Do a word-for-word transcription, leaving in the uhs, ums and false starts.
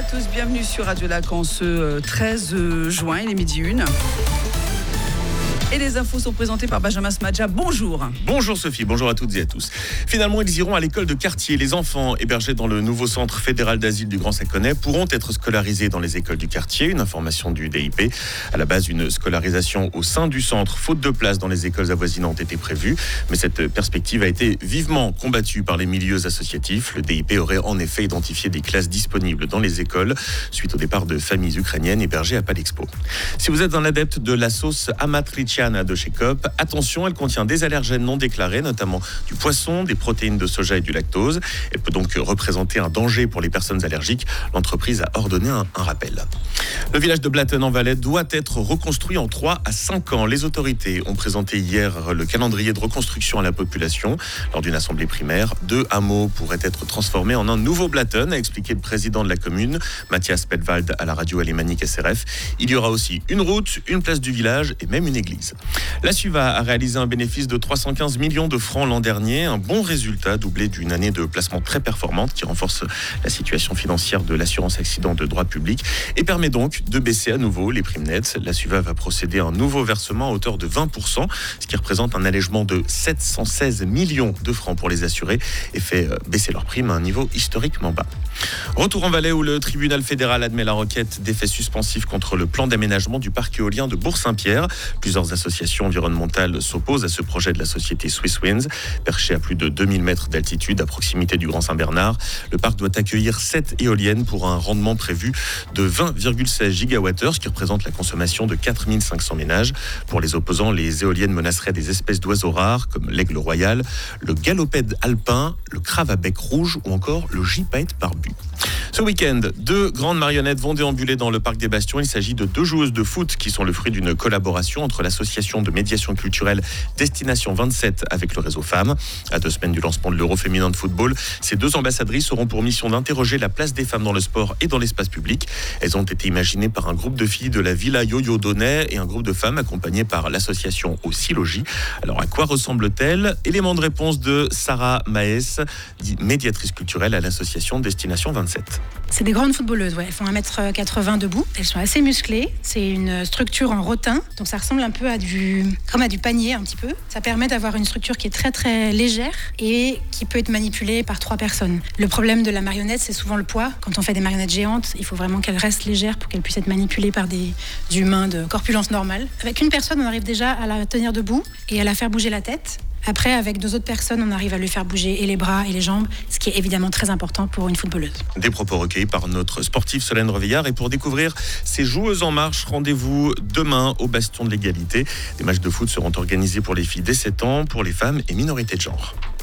tous, bienvenue sur Radio Lac en ce treize juin, il est midi une. Et les infos sont présentées par Benjamin Smadja. Bonjour. Bonjour Sophie, bonjour à toutes et à tous. Finalement, ils iront à l'école de quartier. Les enfants hébergés dans le nouveau centre fédéral d'asile du Grand Saconnet pourront être scolarisés dans les écoles du quartier. Une information du D I P. À la base, une scolarisation au sein du centre, faute de place dans les écoles avoisinantes, était prévue. Mais cette perspective a été vivement combattue par les milieux associatifs. Le D I P aurait en effet identifié des classes disponibles dans les écoles suite au départ de familles ukrainiennes hébergées à Palexpo. Si vous êtes un adepte de la sauce Amatriciana de chez Coop, attention, elle contient des allergènes non déclarés, notamment du poisson, des protéines de soja et du lactose. Elle peut donc représenter un danger pour les personnes allergiques. L'entreprise a ordonné un, un rappel. Le village de Blatten en Valais doit être reconstruit en trois à cinq ans. Les autorités ont présenté hier le calendrier de reconstruction à la population lors d'une assemblée primaire. Deux hameaux pourraient être transformés en un nouveau Blatten, a expliqué le président de la commune, Mathias Pedwald, à la radio alémanique S R F. Il y aura aussi une route, une place du village et même une église. La Suva a réalisé un bénéfice de trois cent quinze millions de francs l'an dernier, un bon résultat doublé d'une année de placement très performante qui renforce la situation financière de l'assurance accident de droit public et permet donc de baisser à nouveau les primes nettes. La Suva va procéder à un nouveau versement à hauteur de vingt pour cent, ce qui représente un allègement de sept cent seize millions de francs pour les assurés et fait baisser leurs primes à un niveau historiquement bas. Retour en Valais où le tribunal fédéral admet la requête d'effet suspensif contre le plan d'aménagement du parc éolien de Bourg-Saint-Pierre. Plusieurs associations environnementales s'opposent à ce projet de la société Swiss Winds. Perché à plus de deux mille mètres d'altitude à proximité du Grand Saint-Bernard, le parc doit accueillir sept éoliennes pour un rendement prévu de vingt virgule seize gigawattheures, ce qui représente la consommation de quatre mille cinq cents ménages. Pour les opposants, les éoliennes menaceraient des espèces d'oiseaux rares comme l'aigle royal, le galopède alpin, le crabe à bec rouge ou encore le gypaète barbu. Ce week-end, deux grandes marionnettes vont déambuler dans le parc des Bastions. Il s'agit de deux joueuses de foot qui sont le fruit d'une collaboration entre l'association de médiation culturelle Destination vingt-sept avec le réseau Femmes. À deux semaines du lancement de l'Euro féminin de football, ces deux ambassadrices auront pour mission d'interroger la place des femmes dans le sport et dans l'espace public. Elles ont été imaginées par un groupe de filles de la Villa Yo-Yo d'Aunay et un groupe de femmes accompagné par l'association Aussi Logis. Alors à quoi ressemble-t-elle ? Élément de réponse de Sarah Maes, médiatrice culturelle à l'association Destination vingt-sept. C'est des grandes footballeuses, ouais. Elles font un mètre quatre-vingts debout. Elles sont assez musclées. C'est une structure en rotin. Donc ça ressemble un peu à du, comme à du panier un petit peu. Ça permet d'avoir une structure qui est très très légère et qui peut être manipulée par trois personnes. Le problème de la marionnette, c'est souvent le poids. Quand on fait des marionnettes géantes, il faut vraiment qu'elles restent légères pour qu'elles puissent être manipulées par des humains de corpulence normale. Avec une personne, on arrive déjà à la tenir debout et à la faire bouger la tête. Après, avec deux autres personnes, on arrive à lui faire bouger et les bras et les jambes, ce qui est évidemment très important pour une footballeuse. Des propos recueillis par notre sportive Solène Revillard. Et pour découvrir ces joueuses en marche, rendez-vous demain au Bastion de l'Égalité. Des matchs de foot seront organisés pour les filles dès sept ans, pour les femmes et minorités de genre.